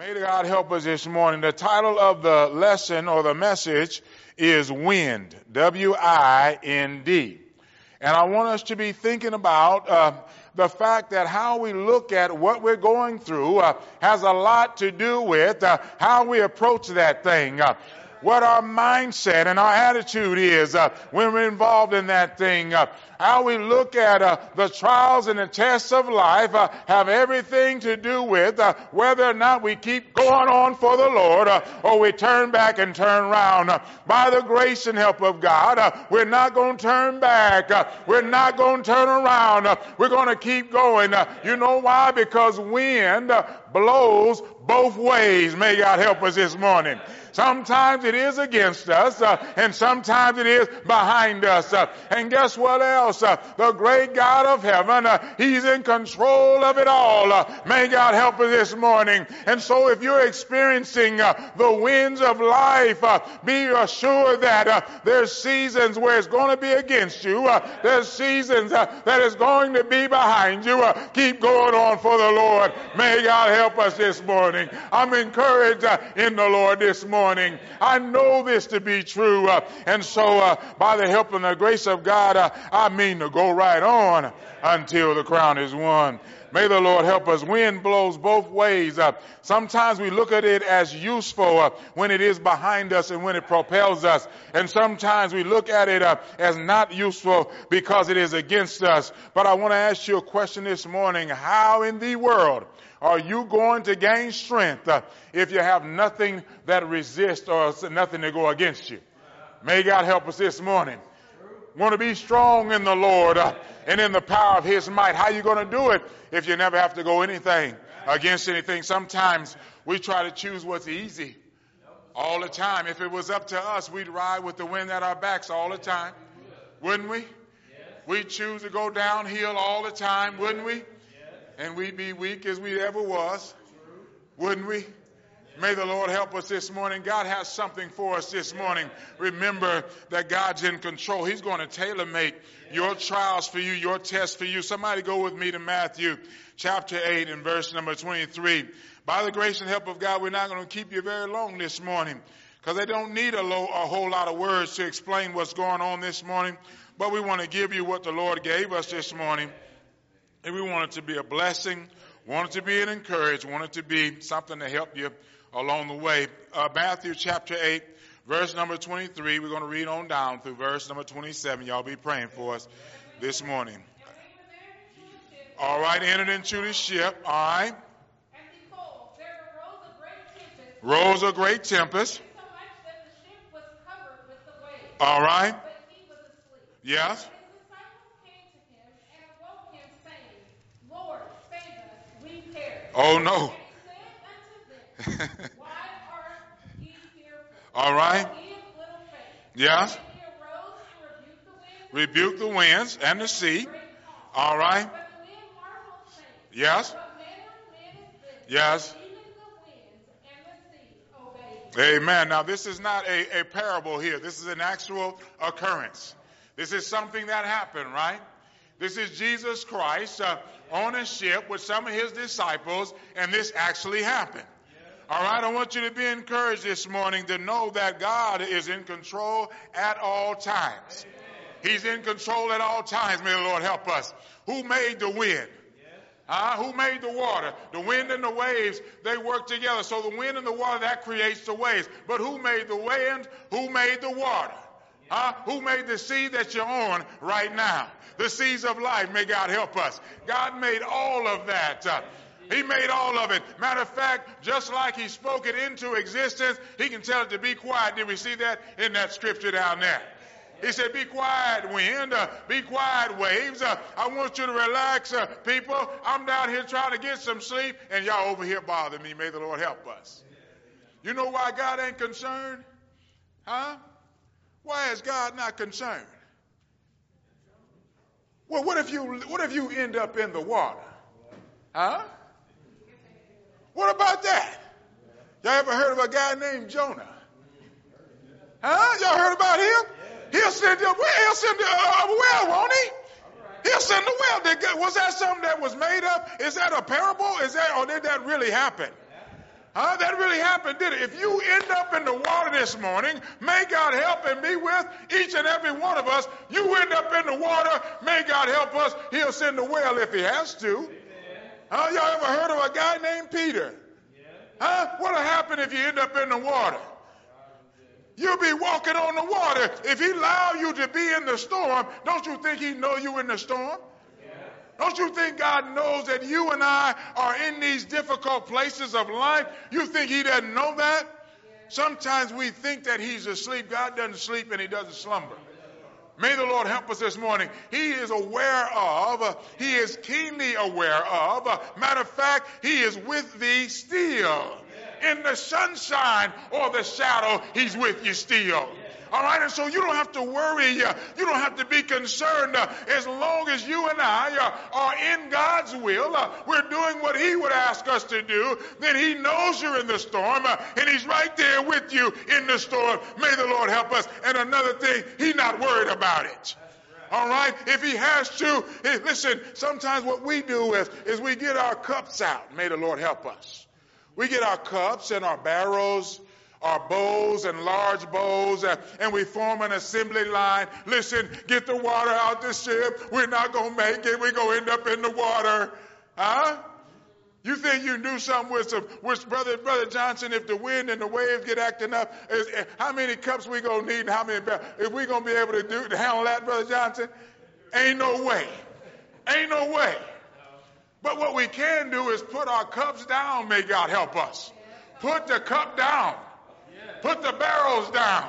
May God help us this morning. The title of the lesson or the message is Wind, W-I-N-D. And I want us to be thinking about the fact that how we look at what we're going through has a lot to do with how we approach that thing. What our mindset and our attitude is when we're involved in that thing. How we look at the trials and the tests of life have everything to do with whether or not we keep going on for the Lord or we turn back and turn around. By the grace and help of God, we're not going to turn back. We're not going to turn around. We're going to keep going. You know why? Because wind blows both ways. May God help us this morning. Sometimes it is against us, and sometimes it is behind us. And guess what else? The great God of heaven, He's in control of it all. May God help us this morning. And so if you're experiencing the winds of life, be assured that there's seasons where it's going to be against you. There's seasons that is going to be behind you. Keep going on for the Lord. May God help us this morning. I'm encouraged in the Lord this morning. I know this to be true. And so by the help and the grace of God, I mean to go right on until the crown is won. May the Lord help us. Wind blows both ways. Sometimes we look at it as useful when it is behind us and when it propels us. And sometimes we look at it as not useful because it is against us. But I want to ask you a question this morning. How in the world are you going to gain strength if you have nothing that resists or nothing to go against you? May God help us this morning. Want to be strong in the Lord and in the power of His might. How are you going to do it if you never have to go anything against anything? Sometimes we try to choose what's easy all the time. If it was up to us, we'd ride with the wind at our backs all the time. Wouldn't we? We'd choose to go downhill all the time, wouldn't we? And we'd be weak as we ever was, wouldn't we? May the Lord help us this morning. God has something for us this morning. Remember that God's in control. He's going to tailor-make your trials for you, your tests for you. Somebody go with me to Matthew chapter 8 and verse number 23. By the grace and help of God, we're not going to keep you very long this morning because they don't need a whole lot of words to explain what's going on this morning. But we want to give you what the Lord gave us this morning. And we want it to be a blessing, want it to be an encouragement, want it to be something to help you along the way. Matthew chapter 8, verse number 23. We're going to read on down through verse number 27. Y'all be praying for us this morning. All right, entered into the ship. All right. And behold, there arose a great tempest. Rose a great tempest. So much that the ship was covered with the waves. All right. But he was asleep. Yes. His disciples came to him and awoke him, saying, Lord, save us, we perish. Oh, no. And he said unto them, Why are ye fearful? All right. Ye of little faith. Yes. And he arose and Rebuke the winds and the sea. great calm. All right. But the men marveled, saying, Yes. What manner of man is this? Yes. Even the winds and the sea obey him. Amen. Now, this is not a parable here. This is an actual occurrence. This is something that happened, right? This is Jesus Christ on a ship with some of His disciples, and this actually happened. All right, I want you to be encouraged this morning to know that God is in control at all times. He's in control at all times. May the Lord help us. Who made the wind? Who made the water? The wind and the waves, they work together. So the wind and the water, that creates the waves. But who made the wind? Who made the water? Who made the sea that you're on right now? The seas of life. May God help us. God made all of that. He made all of it. Matter of fact, just like He spoke it into existence, He can tell it to be quiet. Did we see that in that scripture down there? He said, be quiet, wind. Be quiet, waves. I want you to relax, people. I'm down here trying to get some sleep, and y'all over here bother me. May the Lord help us. You know why God ain't concerned? Why is God not concerned? Well, what if you end up in the water? What about that? Y'all ever heard of a guy named Jonah? Y'all heard about him? He'll send a well, won't he? He'll send a well. Was that something that was made up? Is that a parable? Or did that really happen? Huh? That really happened, did it? If you end up in the water this morning, may God help and be with each and every one of us. You end up in the water, may God help us. He'll send the well if he has to. Huh? Y'all ever heard of a guy named Peter? Huh? What'll happen if you end up in the water? You'll be walking on the water. If he allow you to be in the storm, don't you think he know you in the storm? Don't you think God knows that you and I are in these difficult places of life? You think he doesn't know that? Sometimes we think that he's asleep. God doesn't sleep and he doesn't slumber. May the Lord help us this morning. He is aware of, he is keenly aware of. Matter of fact, he is with thee still. In the sunshine or the shadow, he's with you still. All right, and so you don't have to worry. You don't have to be concerned. As long as you and I are in God's will, we're doing what he would ask us to do, then he knows you're in the storm, and he's right there with you in the storm. May the Lord help us. And another thing, he's not worried about it. All right, if he has to, listen, sometimes what we do is we get our cups out. May the Lord help us. We get our cups and our barrels, our bowls and large bowls, and we form an assembly line. Listen, get the water out the ship. We're not going to make it. We're going to end up in the water. Huh? You think you can do something with Brother Johnson, if the wind and the waves get acting up, how many cups we going to need and how many barrels? If we going to be able to handle that, Brother Johnson? Ain't no way. Ain't no way. But what we can do is put our cups down, may God help us. Put the cup down. Put the barrels down.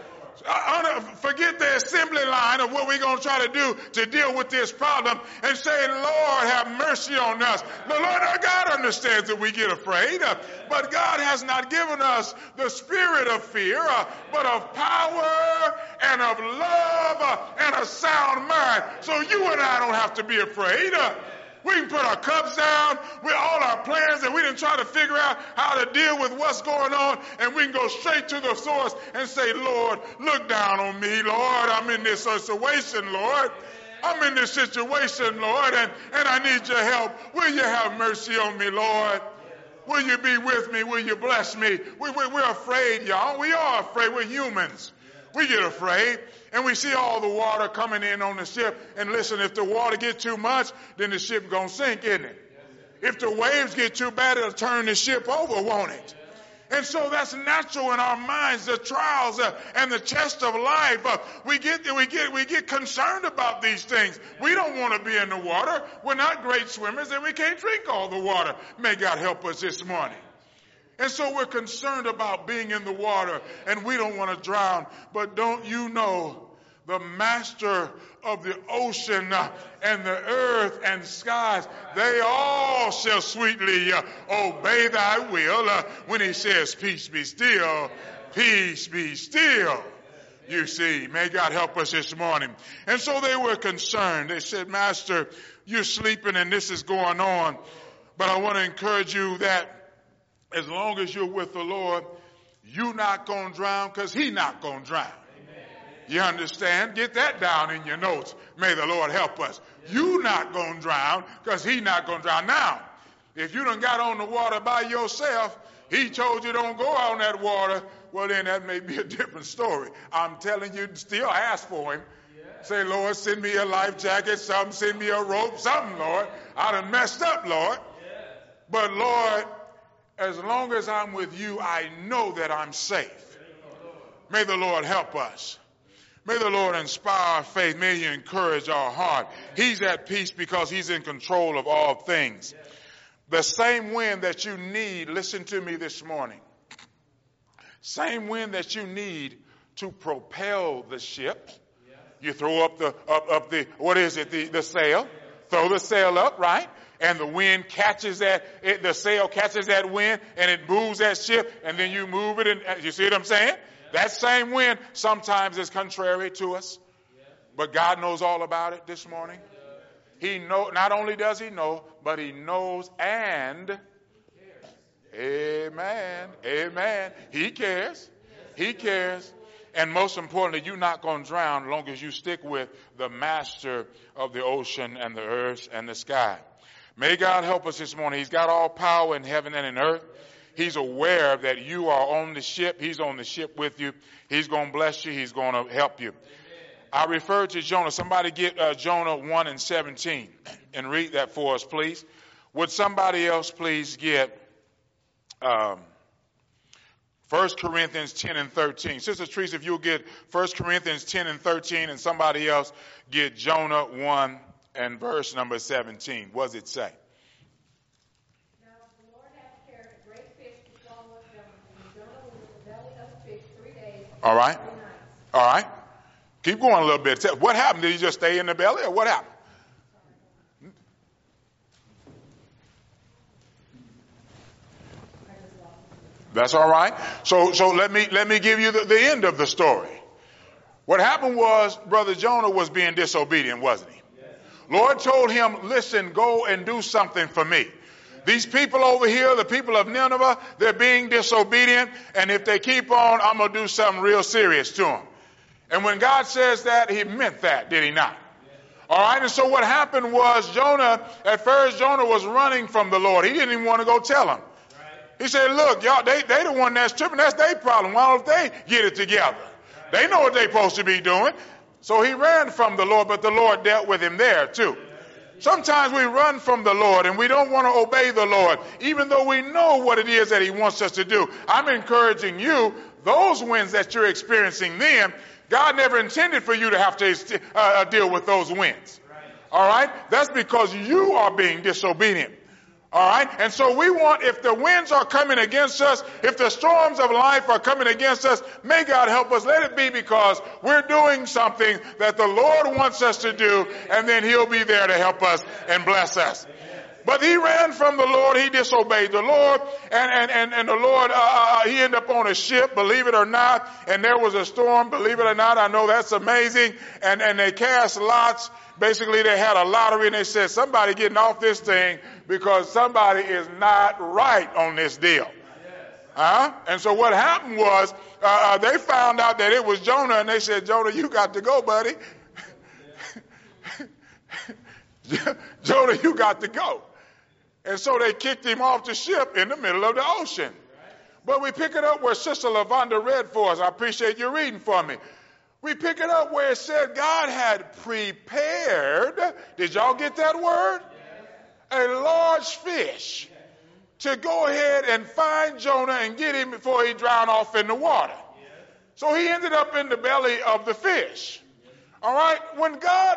Forget the assembly line of what we're going to try to do to deal with this problem and say, Lord, have mercy on us. The Lord our God understands that we get afraid, but God has not given us the spirit of fear, but of power and of love and a sound mind. So you and I don't have to be afraid. We can put our cups down with all our plans and we didn't try to figure out how to deal with what's going on, and we can go straight to the source and say, Lord, look down on me, Lord. I'm in this situation, Lord. I'm in this situation, Lord, and I need your help. Will you have mercy on me, Lord? Will you be with me? Will you bless me? We're afraid, y'all. We are afraid. We're humans. We get afraid. And we see all the water coming in on the ship. And listen, if the water gets too much, then the ship going to sink, isn't it? If the waves get too bad, it'll turn the ship over, won't it? And so that's natural in our minds, the trials and the test of life. We get concerned about these things. We don't want to be in the water. We're not great swimmers and we can't drink all the water. May God help us this morning. And so we're concerned about being in the water and we don't want to drown. But don't you know the master of the ocean and the earth and skies, they all shall sweetly obey thy will when he says, peace be still, peace be still. You see, may God help us this morning. And so they were concerned. They said, Master, you're sleeping and this is going on. But I want to encourage you that as long as you're with the Lord, you're not going to drown because he's not going to drown. Amen. You understand? Get that down in your notes. May the Lord help us. You're not going to drown because he's not going to drown. Now, if you done got on the water by yourself, he told you don't go on that water, well then that may be a different story. I'm telling you, still ask for him. Yeah. Say, Lord, send me a life jacket, something, send me a rope, something, Lord. I done messed up, Lord. Yeah. But Lord, as long as I'm with you, I know that I'm safe. May the Lord help us. May the Lord inspire our faith. May he encourage our heart. He's at peace because he's in control of all things. The same wind that you need, listen to me this morning. Same wind that you need to propel the ship. You throw up the what is it? The sail. Throw the sail up, right? And the wind catches the sail catches that wind and it moves that ship and then you move it. And you see what I'm saying? That same wind sometimes is contrary to us, but God knows all about it this morning. He not only does he know, but he knows and amen. He cares. He cares. And most importantly, you're not going to drown as long as you stick with the master of the ocean and the earth and the sky. May God help us this morning. He's got all power in heaven and in earth. He's aware that you are on the ship. He's on the ship with you. He's going to bless you. He's going to help you. I referred to Jonah. Somebody get Jonah 1:17 and read that for us, please. Would somebody else please get 1 Corinthians 10:13? Sister Teresa, if you'll get 1 Corinthians 10:13 and somebody else get Jonah 1 and verse number 17. What does it say? Now the Lord hath carried a great fish to swallow up Jonah, and Jonah was in the belly of the fish 3 days and All right. 3 nights. All right. Keep going a little bit. What happened? Did he just stay in the belly or what happened? That's all right. So let me give you the end of the story. What happened was Brother Jonah was being disobedient, wasn't he? Lord told him, listen, go and do something for me. These people over here, the people of Nineveh, they're being disobedient. And if they keep on, I'm going to do something real serious to them. And when God says that, he meant that, did he not? All right. And so what happened was at first Jonah was running from the Lord. He didn't even want to go tell him. He said, look, y'all, they the one that's tripping. That's their problem. Why don't they get it together? They know what they're supposed to be doing. So he ran from the Lord, but the Lord dealt with him there too. Sometimes we run from the Lord and we don't want to obey the Lord, even though we know what it is that he wants us to do. I'm encouraging you, those wins that you're experiencing then, God never intended for you to have to deal with those wins. All right? That's because you are being disobedient. All right. And so we want, if the winds are coming against us, if the storms of life are coming against us, may God help us. Let it be because we're doing something that the Lord wants us to do, and then he'll be there to help us and bless us. But he ran from the Lord. He disobeyed the Lord, and the Lord, he ended up on a ship, believe it or not. And there was a storm, believe it or not. I know that's amazing. And they cast lots. Basically, they had a lottery and they said, somebody getting off this thing because somebody is not right on this deal. And so what happened was, they found out that it was Jonah, and they said, Jonah, you got to go, buddy. Jonah, you got to go. And so they kicked him off the ship in the middle of the ocean. But we pick it up where Sister LaVonda read for us. I appreciate you reading for me. We pick it up where it said God had prepared, did y'all get that word? A large fish to go ahead and find Jonah and get him before he drowned off in the water. So he ended up in the belly of the fish. All right. When God,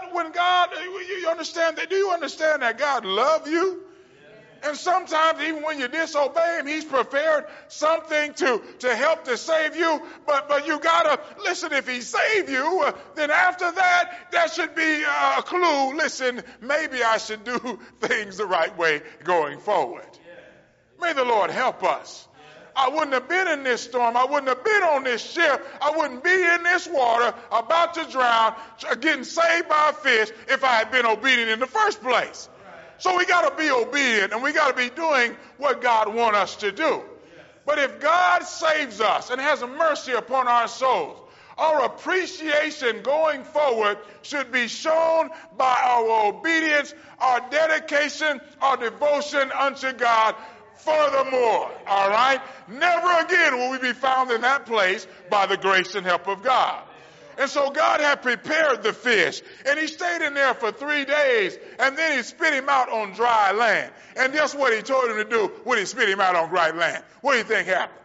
you understand that? Do you understand that God loves you? And sometimes even when you disobey him, he's prepared something to help to save you. But you gotta listen, if he saved you, then after that should be a clue. Listen, maybe I should do things the right way going forward. May the Lord help us. I wouldn't have been in this storm. I wouldn't have been on this ship. I wouldn't be in this water about to drown, getting saved by a fish if I had been obedient in the first place. So we got to be obedient, and we got to be doing what God wants us to do. But if God saves us and has mercy upon our souls, our appreciation going forward should be shown by our obedience, our dedication, our devotion unto God. Furthermore, all right, never again will we be found in that place by the grace and help of God. And so God had prepared the fish, and he stayed in there for 3 days, and then he spit him out on dry land. And guess what he told him to do when he spit him out on dry land? What do you think happened?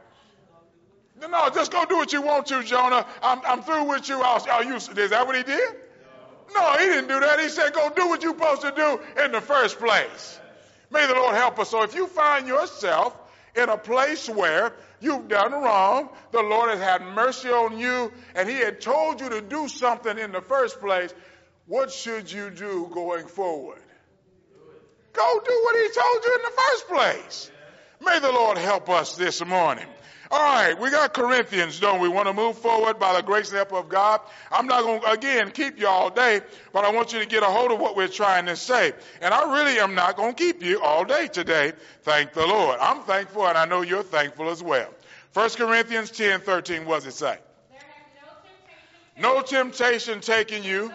No, just go do what you want to, Jonah. I'm through with you. Is that what he did? No, he didn't do that. He said, go do what you're supposed to do in the first place. May the Lord help us. So if you find yourself in a place where you've done wrong, the Lord has had mercy on you, and he had told you to do something in the first place, what should you do going forward? Go do what he told you in the first place. May the Lord help us this morning. All right, we got Corinthians, don't we? Want to move forward by the grace and help of God. I'm not going to, again, keep you all day, but I want you to get a hold of what we're trying to say. And I really am not going to keep you all day today. Thank the Lord. I'm thankful, and I know you're thankful as well. 1 Corinthians 10:13, what does it say? No temptation taking you,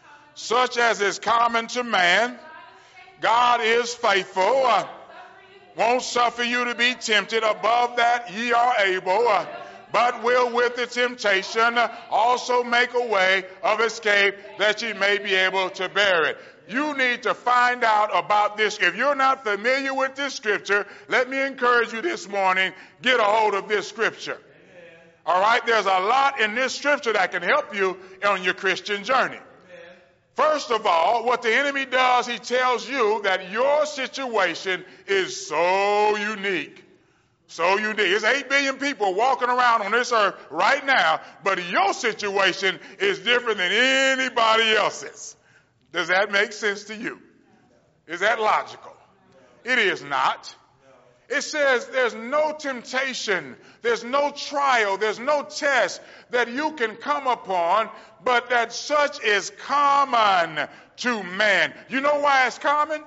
such as is common to man. God is faithful. won't suffer you to be tempted above that ye are able, but will with the temptation also make a way of escape that ye may be able to bear it. You need to find out about this. If you're not familiar with this scripture, let me encourage you this morning, get a hold of this scripture. All right, there's a lot in this scripture that can help you on your Christian journey. First of all, what the enemy does, he tells you that your situation is so unique. So unique. There's 8 billion people walking around on this earth right now, but your situation is different than anybody else's. Does that make sense to you? Is that logical? It is not. It says there's no temptation, there's no trial, there's no test that you can come upon, but that such is common to man. You know why it's common?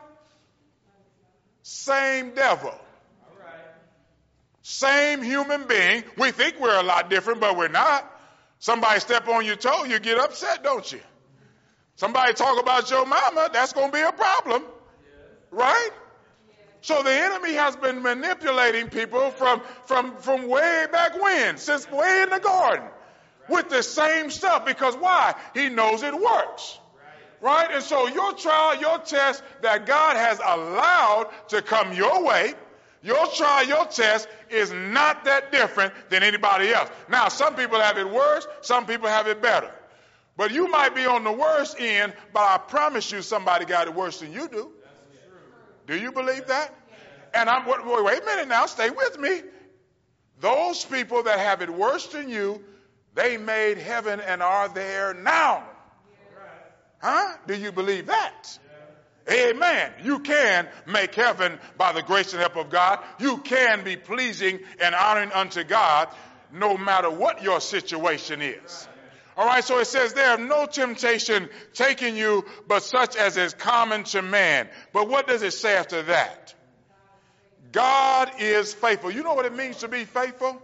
Same devil. Same human being. We think we're a lot different, but we're not. Somebody step on your toe, you get upset, don't you? Somebody talk about your mama, that's going to be a problem. Right? So the enemy has been manipulating people from way back when, since way in the garden, with the same stuff. Because why? He knows it works. Right? And so your trial, your test that God has allowed to come your way, your trial, your test is not that different than anybody else. Now, some people have it worse, some people have it better. But you might be on the worst end, but I promise you somebody got it worse than you do. Do you believe that? And wait a minute now, stay with me. Those people that have it worse than you, they made heaven and are there now. Huh? Do you believe that? Amen. You can make heaven by the grace and help of God. You can be pleasing and honoring unto God no matter what your situation is. All right, so it says there, no temptation taking you but such as is common to man. But what does it say after that? God is faithful. You know what it means to be faithful?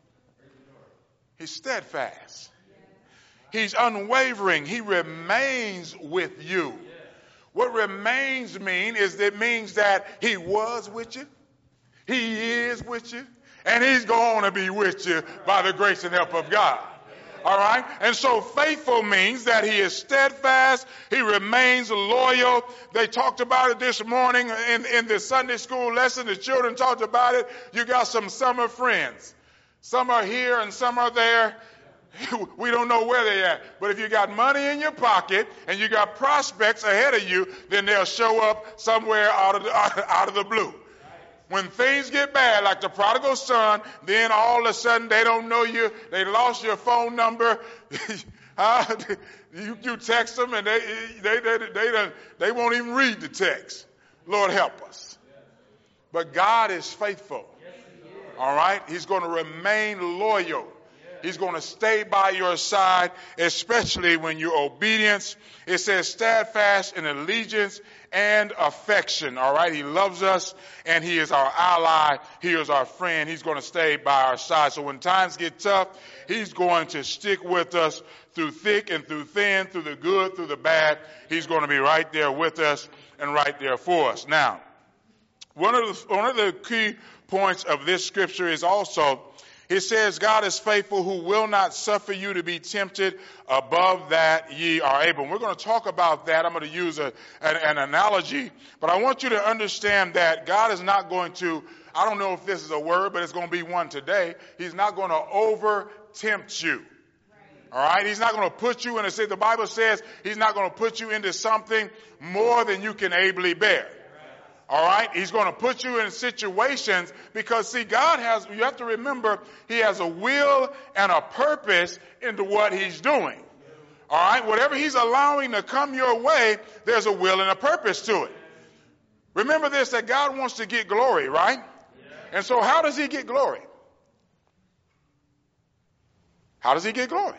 He's steadfast. He's unwavering. He remains with you. What remains mean is it means that he was with you, he is with you, and he's going to be with you by the grace and help of God. All right? And so faithful means that he is steadfast. He remains loyal. They talked about it this morning in the Sunday school lesson. The children talked about it. You got some summer friends. Some are here and some are there. We don't know where they're at. But if you got money in your pocket and you got prospects ahead of you, then they'll show up somewhere out of the blue. When things get bad, like the prodigal son, then all of a sudden they don't know you. They lost your phone number. You text them and they won't even read the text. Lord help us. But God is faithful. All right? He's going to remain loyal. He's going to stay by your side, especially when you're obedient. It says steadfast in allegiance and affection. All right. He loves us and he is our ally. He is our friend. He's going to stay by our side. So when times get tough, he's going to stick with us through thick and through thin, through the good, through the bad. He's going to be right there with us and right there for us. Now, one of the key points of this scripture is also, it says, God is faithful who will not suffer you to be tempted above that ye are able. And we're going to talk about that. I'm going to use an analogy, but I want you to understand that God is not going to, I don't know if this is a word, but it's going to be one today. He's not going to over tempt you. All right. He's not going to put you in a, the Bible says he's not going to put you into something more than you can ably bear. All right. He's going to put you in situations because, see, God has, you have to remember, he has a will and a purpose into what he's doing. All right. Whatever he's allowing to come your way, there's a will and a purpose to it. Remember this, that God wants to get glory, right? And so how does he get glory? How does he get glory?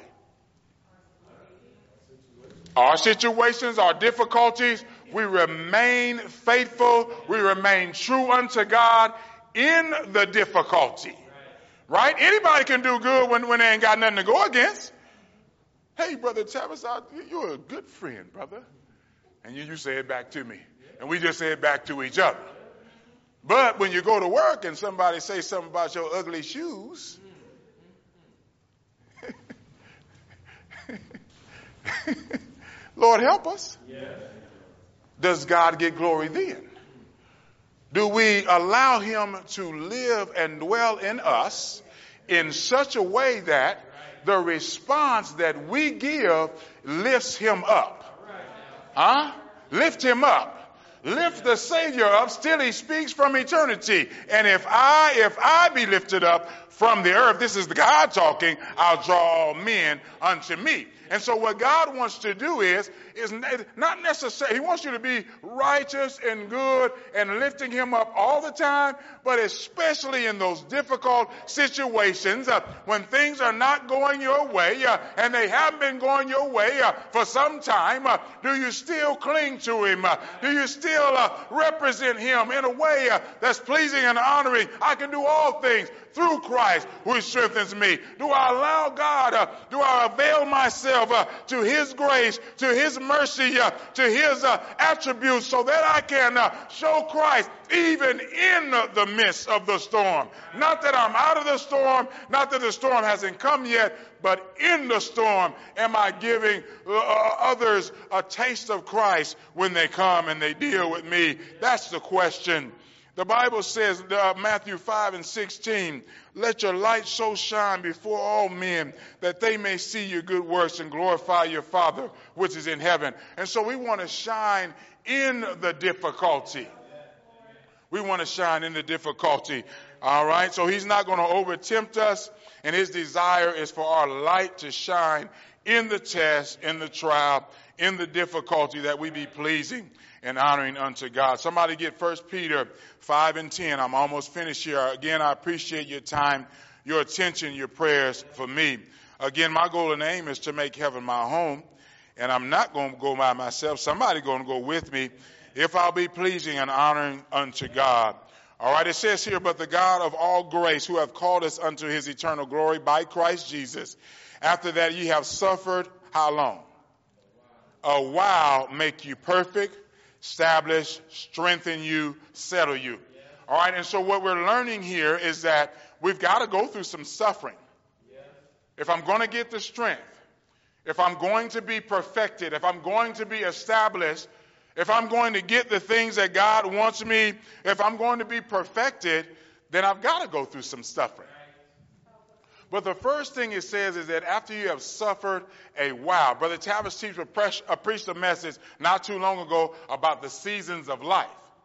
Our situations, our difficulties, we remain faithful. We remain true unto God in the difficulty. Right? Anybody can do good when they ain't got nothing to go against. Hey, Brother Tavis, you're a good friend, brother. And you say it back to me. And we just say it back to each other. But when you go to work and somebody says something about your ugly shoes, Lord help us. Yes. Does God get glory then? Do we allow him to live and dwell in us in such a way that the response that we give lifts him up? Huh? Lift him up. Lift the Savior up. Still he speaks from eternity. And if I be lifted up from the earth, this is the God talking, I'll draw all men unto me. And so what God wants to do is not necessarily, he wants you to be righteous and good and lifting him up all the time, but especially in those difficult situations when things are not going your way and they haven't been going your way for some time. Do you still cling to him? Do you still represent him in a way that's pleasing and honoring? I can do all things through Christ who strengthens me. Do I allow God, do I avail myself to his grace, to his mercy, to his attributes so that I can show Christ even in the midst of the storm? Not that I'm out of the storm, not that the storm hasn't come yet, but in the storm, am I giving others a taste of Christ when they come and they deal with me? That's the question. The Bible says, Matthew 5:16, let your light so shine before all men that they may see your good works and glorify your Father which is in heaven. And so we want to shine in the difficulty. We want to shine in the difficulty. All right. So he's not going to over-tempt us. And his desire is for our light to shine in the test, in the trial, in the difficulty, that we be pleasing and honoring unto God. Somebody get 1 Peter 5:10. I'm almost finished here. Again, I appreciate your time, your attention, your prayers for me. Again, my goal and aim is to make heaven my home. And I'm not going to go by myself. Somebody's going to go with me if I'll be pleasing and honoring unto God. All right, it says here, but the God of all grace, who hath called us unto his eternal glory by Christ Jesus, after that ye have suffered, how long? A while, make you perfect, establish, strengthen you, settle you. All right, and so what we're learning here is that we've got to go through some suffering. If I'm going to get the strength, if I'm going to be perfected, if I'm going to be established, if I'm going to get the things that God wants me, if I'm going to be perfected, then I've got to go through some suffering. But the first thing it says is that after you have suffered a while, Brother Tavis preached a message not too long ago about the seasons of life.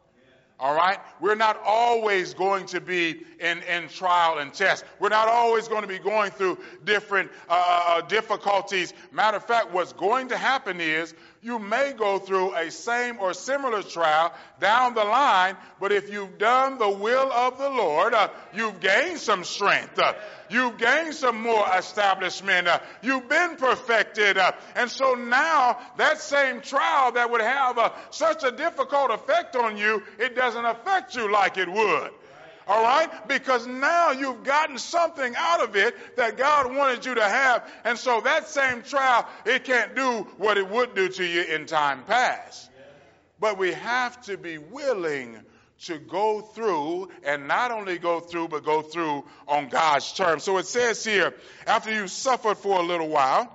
All right? We're not always going to be in trial and test. We're not always going to be going through different difficulties. Matter of fact, what's going to happen is you may go through a same or similar trial down the line, but if you've done the will of the Lord, you've gained some strength. You've gained some more establishment. You've been perfected. And so now that same trial that would have such a difficult effect on you, it doesn't affect you like it would. All right? Because now you've gotten something out of it that God wanted you to have. And so that same trial, it can't do what it would do to you in time past. But we have to be willing to go through, and not only go through, but go through on God's terms. So it says here, after you suffered for a little while,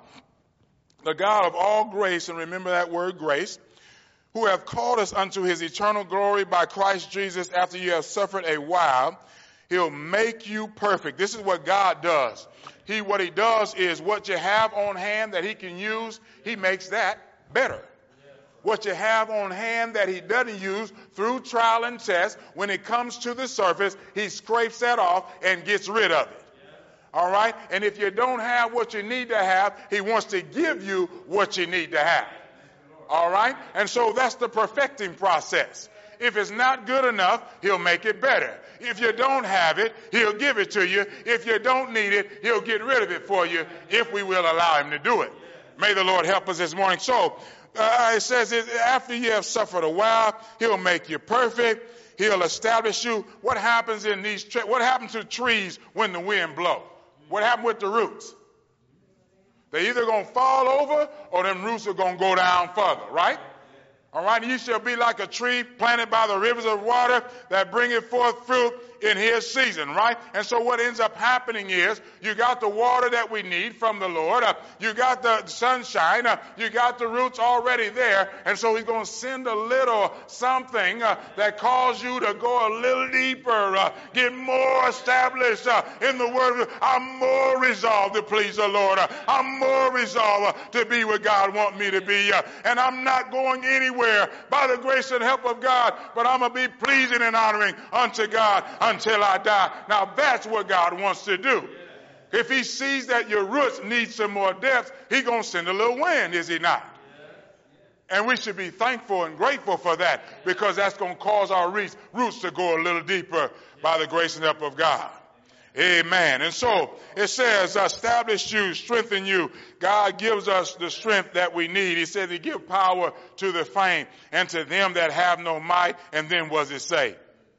the God of all grace, and remember that word grace, who have called us unto his eternal glory by Christ Jesus, after you have suffered a while, he'll make you perfect. This is what God does. What he does is what you have on hand that he can use, he makes that better. What you have on hand that he doesn't use through trial and test, when it comes to the surface, he scrapes that off and gets rid of it. All right? And if you don't have what you need to have, he wants to give you what you need to have. All right? And so that's the perfecting process. If it's not good enough, he'll make it better. If you don't have it, he'll give it to you. If you don't need it, he'll get rid of it for you if we will allow him to do it. May the Lord help us this morning. So, it says after you have suffered a while, he'll make you perfect. He'll establish you. What happens in these what happens to trees when the wind blows? What happened with the roots? They're either going to fall over or them roots are going to go down further, right? All right, you shall be like a tree planted by the rivers of water that bringeth forth fruit in his season, right? And so what ends up happening is you got the water that we need from the Lord. You got the sunshine. You got the roots already there. And so he's going to send a little something that calls you to go a little deeper, get more established in the word. I'm more resolved to please the Lord. I'm more resolved to be what God wants me to be. And I'm not going anywhere by the grace and help of God, but I'm going to be pleasing and honoring unto God until I die. Now that's what God wants to do. If he sees that your roots need some more depth, he's going to send a little wind, is he not? And we should be thankful and grateful for that, because that's going to cause our roots to go a little deeper by the grace and help of God. Amen. And so it says, establish you, strengthen you. God gives us the strength that we need. He said he give power to the faint and to them that have no might. And then what does it say?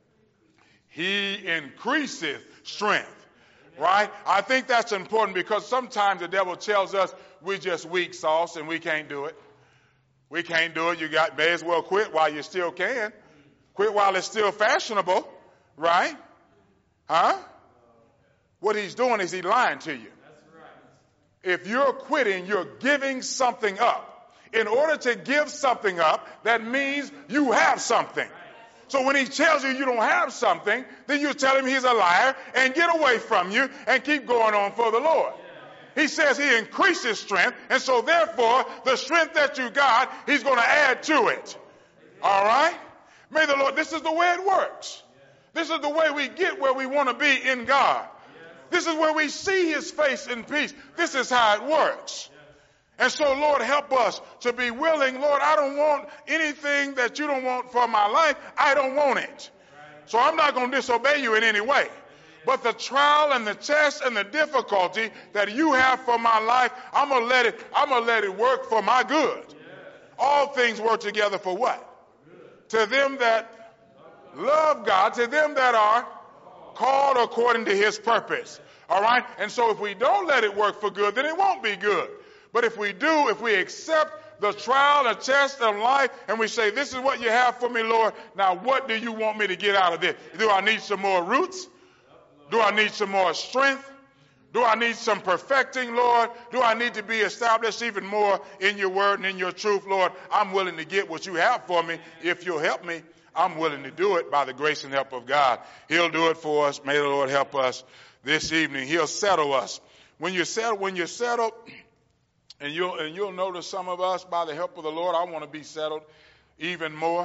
He increaseth strength. Right? I think that's important, because sometimes the devil tells us we're just weak sauce and we can't do it. We can't do it. You may as well quit while you still can. Quit while it's still fashionable. Right? Huh? What he's doing is he's lying to you. If you're quitting, you're giving something up. In order to give something up, that means you have something. So when he tells you you don't have something, then you tell him he's a liar and get away from you and keep going on for the Lord. He says he increases strength, and so therefore the strength that you got, he's going to add to it. All right? May the Lord, this is the way it works. This is the way we get where we want to be in God. This is where we see his face in peace. This is how it works. And so, Lord, help us to be willing. Lord, I don't want anything that you don't want for my life. I don't want it. So I'm not going to disobey you in any way. But the trial and the test and the difficulty that you have for my life, I'm going to let it work for my good. All things work together for what? To them that love God, to them that are called according to his purpose. All right? And so if we don't let it work for good, then it won't be good. But if we do, if we accept the trial and test of life and we say, this is what you have for me, Lord, now what do you want me to get out of this? Do I need some more roots? Do I need some more strength? Do I need some perfecting, Lord? Do I need to be established even more in your word and in your truth, Lord? I'm willing to get what you have for me. If you'll help me, I'm willing to do it by the grace and help of God. He'll do it for us. May the Lord help us this evening. He'll settle us. When you're settled, and you'll notice some of us, by the help of the Lord, I want to be settled even more.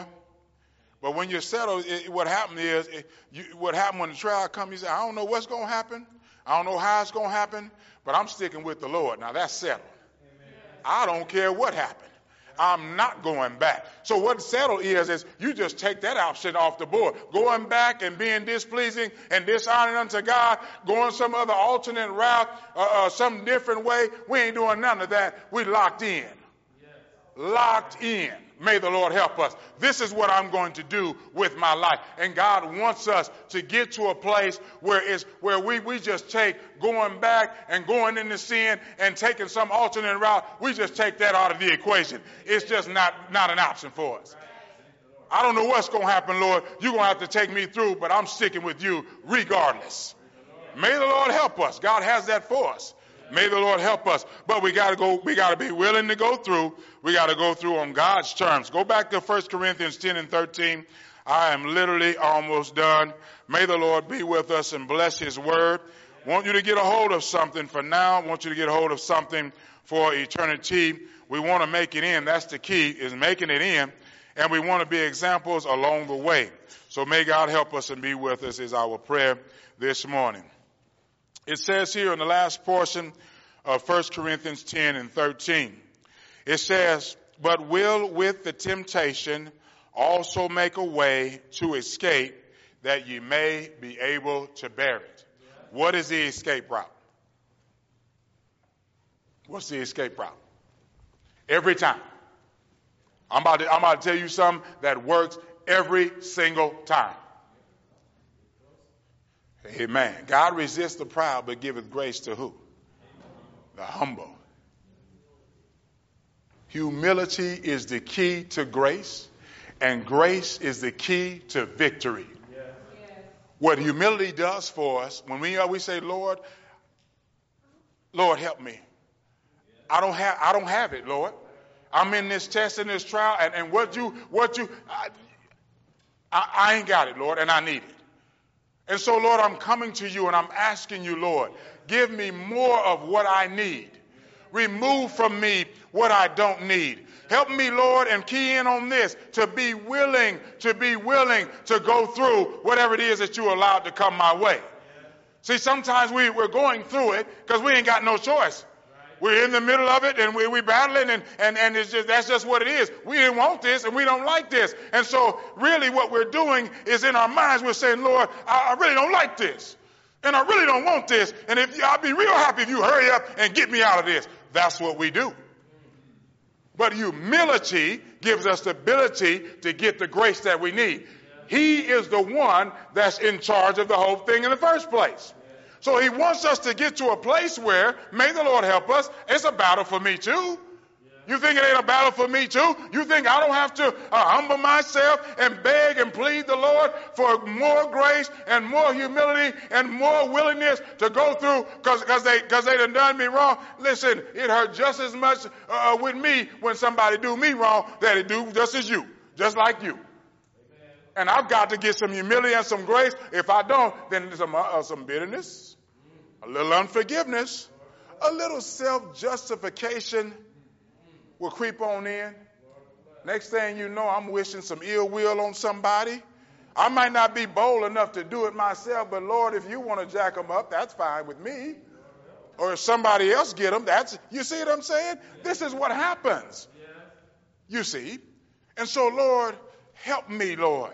But when you're settled, what happened when the trial comes, you say, I don't know what's going to happen. I don't know how it's going to happen, but I'm sticking with the Lord. Now that's settled. Amen. I don't care what happened. I'm not going back. So what settled is you just take that option off the board. Going back and being displeasing and dishonoring unto God, going some other alternate route, some different way, we ain't doing none of that. We locked in. Yes. Locked in. May the Lord help us. This is what I'm going to do with my life. And God wants us to get to a place where we just take going back and going into sin and taking some alternate route. We just take that out of the equation. It's just not an option for us. I don't know what's going to happen, Lord. You're going to have to take me through, but I'm sticking with you regardless. May the Lord help us. God has that for us. May the Lord help us. But we got to be willing to go through. We got to go through on God's terms. Go back to 1 Corinthians 10 and 13. I am literally almost done. May the Lord be with us and bless his word. I want you to get a hold of something for now. I want you to get a hold of something for eternity. We want to make it in. That's the key, is making it in. And we want to be examples along the way. So may God help us and be with us is our prayer this morning. It says here in the last portion of 1 Corinthians 10 and 13, it says, but will with the temptation also make a way to escape, that ye may be able to bear it. What is the escape route? What's the escape route? Every time. I'm about to tell you something that works every single time. Amen. God resists the proud, but giveth grace to who? The humble. Humility is the key to grace, and grace is the key to victory. What humility does for us, when we say, Lord, help me. I don't have it, Lord. I'm in this test, in this trial, and I ain't got it, Lord, and I need it. And so, Lord, I'm coming to you and I'm asking you, Lord, give me more of what I need. Remove from me what I don't need. Help me, Lord, and key in on this, to be willing to go through whatever it is that you allowed to come my way. See, sometimes we're going through it because we ain't got no choice. We're in the middle of it and we're battling and that's just what it is. We didn't want this and we don't like this. And so really what we're doing is in our minds we're saying, Lord, I really don't like this. And I really don't want this. And I'll be real happy if you hurry up and get me out of this. That's what we do. But humility gives us the ability to get the grace that we need. He is the one that's in charge of the whole thing in the first place. So he wants us to get to a place where, may the Lord help us, it's a battle for me too. You think it ain't a battle for me too? You think I don't have to humble myself and beg and plead the Lord for more grace and more humility and more willingness to go through because they done me wrong? Listen, it hurt just as much with me when somebody do me wrong that it do just as you, just like you. And I've got to get some humility and some grace. If I don't, then some bitterness, a little unforgiveness, a little self-justification will creep on in. Next thing you know, I'm wishing some ill will on somebody. I might not be bold enough to do it myself, but Lord, if you want to jack them up, that's fine with me. Or if somebody else get them, you see what I'm saying? This is what happens. You see? And so, Lord, help me, Lord.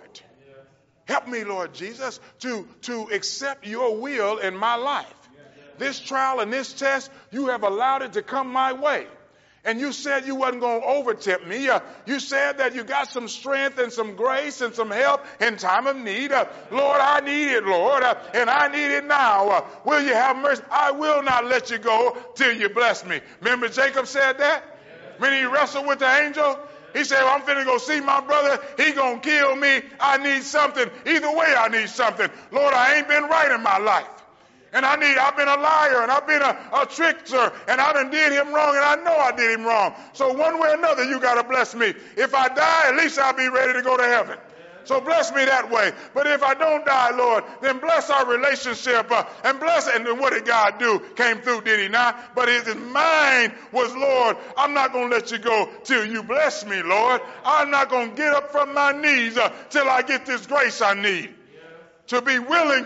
Help me, Lord Jesus, to accept your will in my life. This trial and this test, you have allowed it to come my way. And you said you wasn't going to overtip me. You said that you got some strength and some grace and some help in time of need. Lord, I need it, Lord, and I need it now. Will you have mercy? I will not let you go till you bless me. Remember Jacob said that? When he wrestled with the angel? He said, well, I'm finna go see my brother. He gonna kill me. I need something. Either way, I need something. Lord, I ain't been right in my life. And I've been a liar and I've been a trickster and I done did him wrong and I know I did him wrong. So one way or another, you gotta bless me. If I die, at least I'll be ready to go to heaven. So bless me that way. But if I don't die, Lord, then bless our relationship and bless it. And then what did God do? Came through, did he not? But his mind was, Lord, I'm not going to let you go till you bless me, Lord. I'm not going to get up from my knees till I get this grace I need. To be willing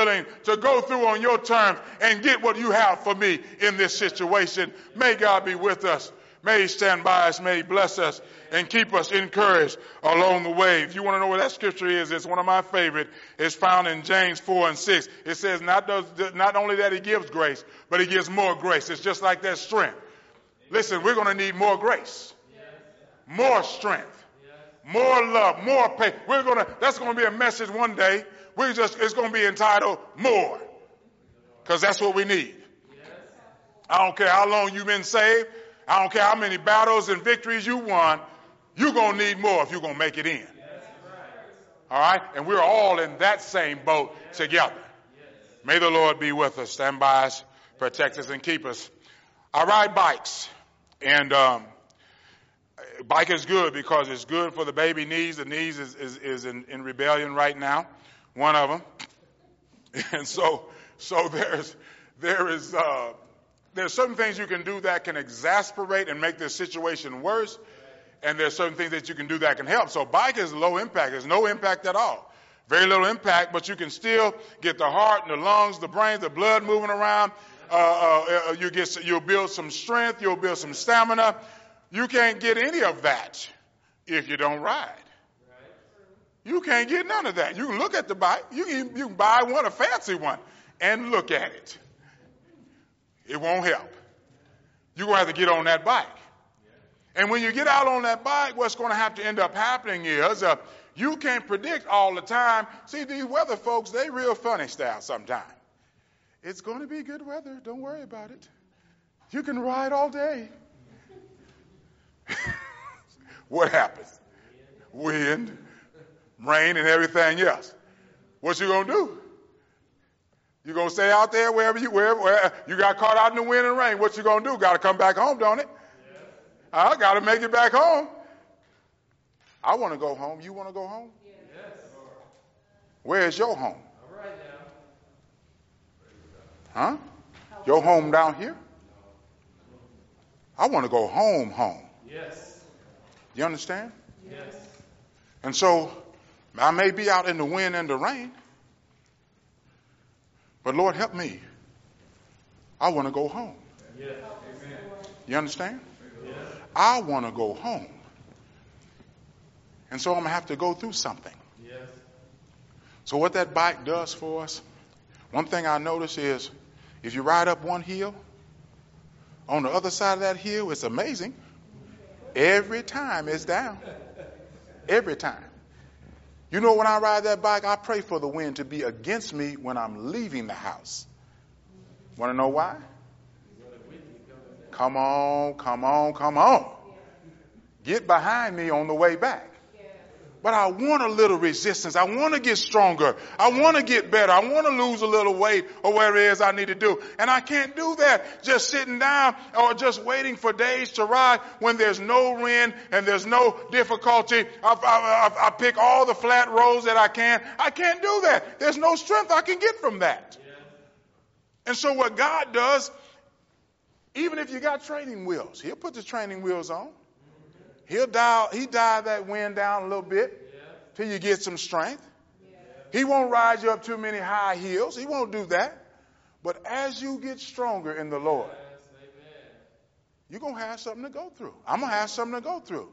to go through on your terms and get what you have for me in this situation. May God be with us. May he stand by us. May he bless us and keep us encouraged along the way. If you want to know where that scripture is, it's one of my favorite. It's found in James 4:6. It says not only that he gives grace, but he gives more grace. It's just like that strength. Listen, we're going to need more grace, more strength, more love, more patience. That's going to be a message one day. It's going to be entitled More, because that's what we need. I don't care how long you've been saved. I don't care how many battles and victories you won. You're going to need more if you're going to make it in. All right? And we're all in that same boat together. May the Lord be with us, stand by us, protect us, and keep us. I ride bikes. And bike is good because it's good for the baby knees. The knees is in rebellion right now, one of them. And so there's certain things you can do that can exasperate and make the situation worse. And there's certain things that you can do that can help. So bike is low impact. There's no impact at all. Very little impact, but you can still get the heart and the lungs, the brain, the blood moving around. You'll build some strength. You'll build some stamina. You can't get any of that if you don't ride. You can't get none of that. You can look at the bike. You can buy one, a fancy one, and look at it. It won't help. You're going to have to get on that bike. And when you get out on that bike, what's going to have to end up happening is you can't predict all the time. See, these weather folks, they real funny style sometimes. It's going to be good weather. Don't worry about it. You can ride all day. what happens? Wind, rain, and everything else. What you gonna do? You gonna stay out there wherever you got caught out in the wind and rain? What you gonna do? Got to come back home, don't it? I got to make it back home. I want to go home. You want to go home? Yes. Where is your home? All right now. Huh? Your home down here? I want to go home. Yes. You understand? Yes. And so I may be out in the wind and the rain, but Lord help me. I want to go home. Yes. You understand? Yes. I want to go home. And so I'm going to have to go through something. Yes. So what that bike does for us, one thing I notice is if you ride up one hill, on the other side of that hill, it's amazing. Every time it's down. Every time. You know, when I ride that bike, I pray for the wind to be against me when I'm leaving the house. Want to know why? Come on. Get behind me on the way back. But I want a little resistance. I want to get stronger. I want to get better. I want to lose a little weight or whatever it is I need to do. And I can't do that just sitting down or just waiting for days to ride when there's no wind and there's no difficulty. I pick all the flat roads that I can. I can't do that. There's no strength I can get from that. And so what God does, even if you got training wheels, he'll put the training wheels on. He dial that wind down a little bit till you get some strength. He won't ride you up too many high hills. He won't do that. But as you get stronger in the Lord, you're going to have something to go through. I'm going to have something to go through.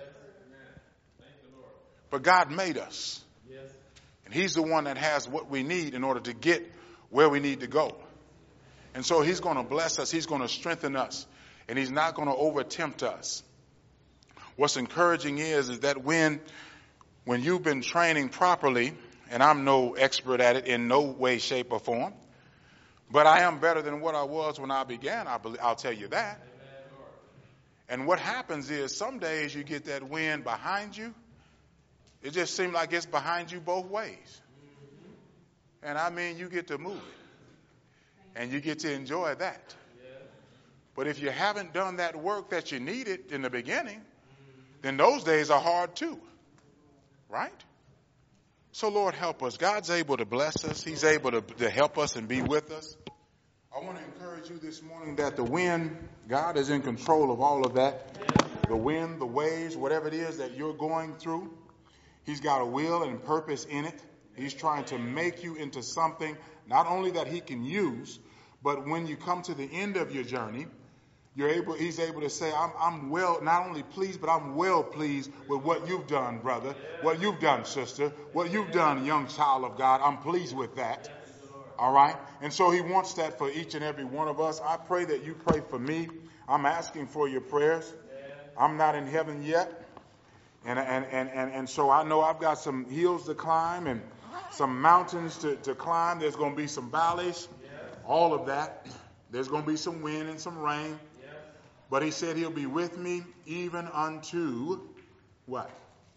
But God made us. And he's the one that has what we need in order to get where we need to go. And so he's going to bless us. He's going to strengthen us. And he's not going to over-tempt us. What's encouraging is that when you've been training properly, and I'm no expert at it in no way, shape, or form, but I am better than what I was when I began, I'll tell you that. And what happens is some days you get that wind behind you. It just seems like it's behind you both ways. And I mean, you get to move it. And you get to enjoy that. But if you haven't done that work that you needed in the beginning, then those days are hard too. Right? So Lord, help us. God's able to bless us. He's able to help us and be with us. I want to encourage you this morning that the wind, God is in control of all of that. The wind, the waves, whatever it is that you're going through, he's got a will and purpose in it. He's trying to make you into something not only that he can use, but when you come to the end of your journey, he's able to say, I'm well, not only pleased, but I'm well pleased with what you've done, brother, what you've done, sister, what you've done, young child of God. I'm pleased with that. All right. And so he wants that for each and every one of us. I pray that you pray for me. I'm asking for your prayers. I'm not in heaven yet. And so I know I've got some hills to climb and some mountains to climb. There's going to be some valleys, all of that. There's going to be some wind and some rain. But he said he'll be with me even unto what?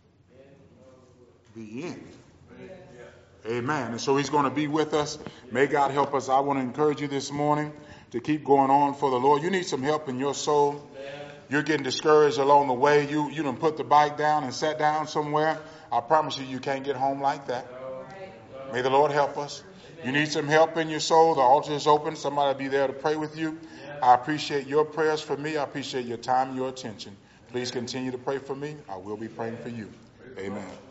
The end. Amen. And so he's going to be with us. May God help us. I want to encourage you this morning to keep going on for the Lord. You need some help in your soul. You're getting discouraged along the way. You done put the bike down and sat down somewhere. I promise you can't get home like that. May the Lord help us. You need some help in your soul. The altar is open. Somebody will be there to pray with you. I appreciate your prayers for me. I appreciate your time and your attention. Please continue to pray for me. I will be praying for you. Amen.